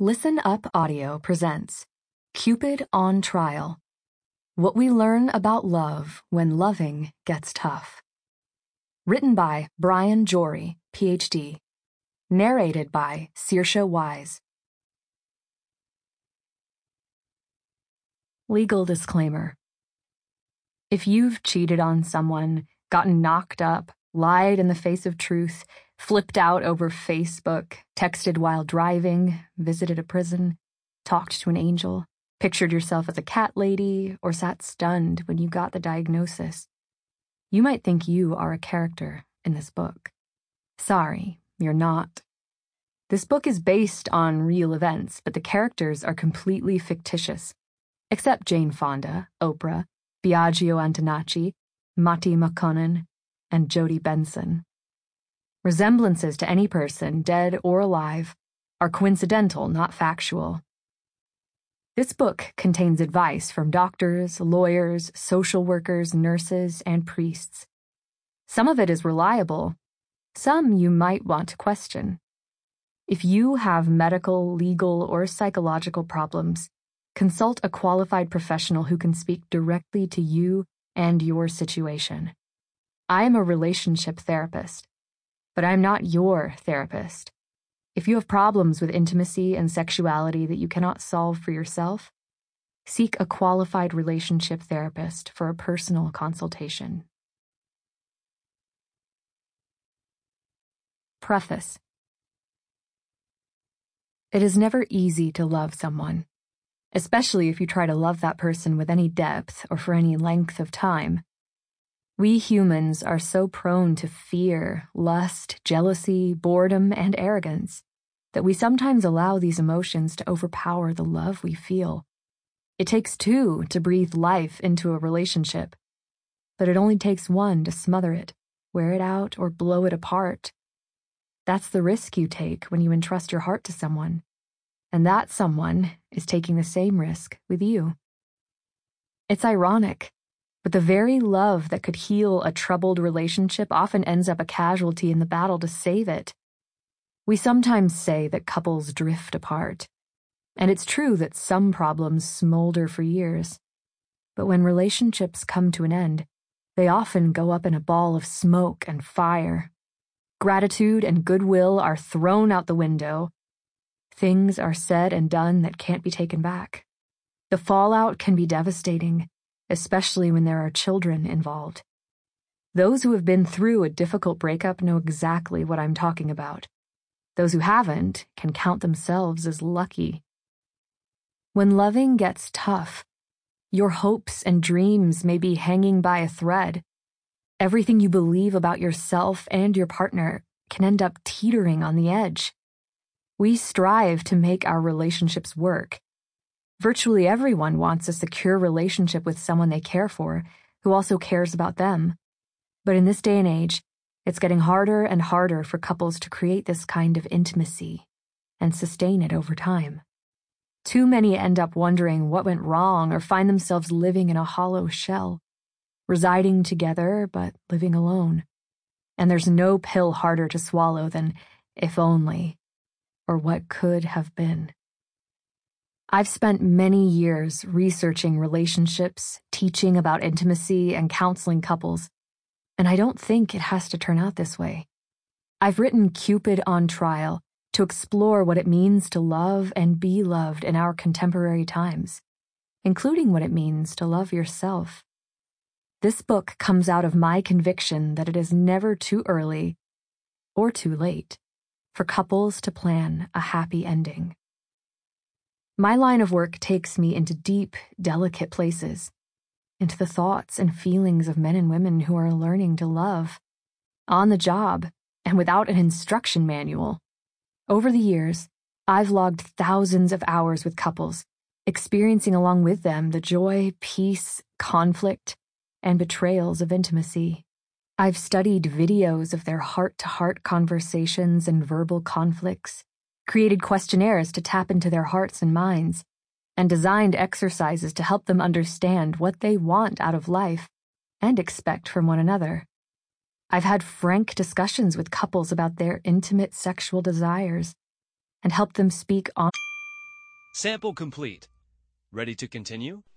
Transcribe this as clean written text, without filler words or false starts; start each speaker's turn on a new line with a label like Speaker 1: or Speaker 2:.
Speaker 1: Listen Up Audio presents Cupid on Trial. What we learn about love when loving gets tough. Written by Brian Jory, Ph.D. Narrated by Saoirse Wise. Legal disclaimer. If you've cheated on someone, gotten knocked up, lied in the face of truth, flipped out over Facebook, texted while driving, visited a prison, talked to an angel, pictured yourself as a cat lady, or sat stunned when you got the diagnosis, you might think you are a character in this book. Sorry, you're not. This book is based on real events, but the characters are completely fictitious, except Jane Fonda, Oprah, Biagio Antonacci, Matthew McConaughey, and Jodie Benson. Resemblances to any person, dead or alive, are coincidental, not factual. This book contains advice from doctors, lawyers, social workers, nurses, and priests. Some of it is reliable. Some you might want to question. If you have medical, legal, or psychological problems, consult a qualified professional who can speak directly to you and your situation. I am a relationship therapist, but I'm not your therapist. If you have problems with intimacy and sexuality that you cannot solve for yourself, seek a qualified relationship therapist for a personal consultation. Preface. It is never easy to love someone, especially if you try to love that person with any depth or for any length of time. We humans are so prone to fear, lust, jealousy, boredom, and arrogance that we sometimes allow these emotions to overpower the love we feel. It takes two to breathe life into a relationship, but it only takes one to smother it, wear it out, or blow it apart. That's the risk you take when you entrust your heart to someone, and that someone is taking the same risk with you. It's ironic, but the very love that could heal a troubled relationship often ends up a casualty in the battle to save it. We sometimes say that couples drift apart, and it's true that some problems smolder for years. But when relationships come to an end, they often go up in a ball of smoke and fire. Gratitude and goodwill are thrown out the window. Things are said and done that can't be taken back. The fallout can be devastating, especially when there are children involved. Those who have been through a difficult breakup know exactly what I'm talking about. Those who haven't can count themselves as lucky. When loving gets tough, your hopes and dreams may be hanging by a thread. Everything you believe about yourself and your partner can end up teetering on the edge. We strive to make our relationships work. Virtually everyone wants a secure relationship with someone they care for, who also cares about them. But in this day and age, it's getting harder and harder for couples to create this kind of intimacy and sustain it over time. Too many end up wondering what went wrong or find themselves living in a hollow shell, residing together but living alone. And there's no pill harder to swallow than if only, or what could have been. I've spent many years researching relationships, teaching about intimacy, and counseling couples, and I don't think it has to turn out this way. I've written Cupid on Trial to explore what it means to love and be loved in our contemporary times, including what it means to love yourself. This book comes out of my conviction that it is never too early or too late for couples to plan a happy ending. My line of work takes me into deep, delicate places, into the thoughts and feelings of men and women who are learning to love, on the job, and without an instruction manual. Over the years, I've logged thousands of hours with couples, experiencing along with them the joy, peace, conflict, and betrayals of intimacy. I've studied videos of their heart-to-heart conversations and verbal conflicts, created questionnaires to tap into their hearts and minds, and designed exercises to help them understand what they want out of life and expect from one another. I've had frank discussions with couples about their intimate sexual desires and helped them speak on
Speaker 2: Sample complete. Ready to continue?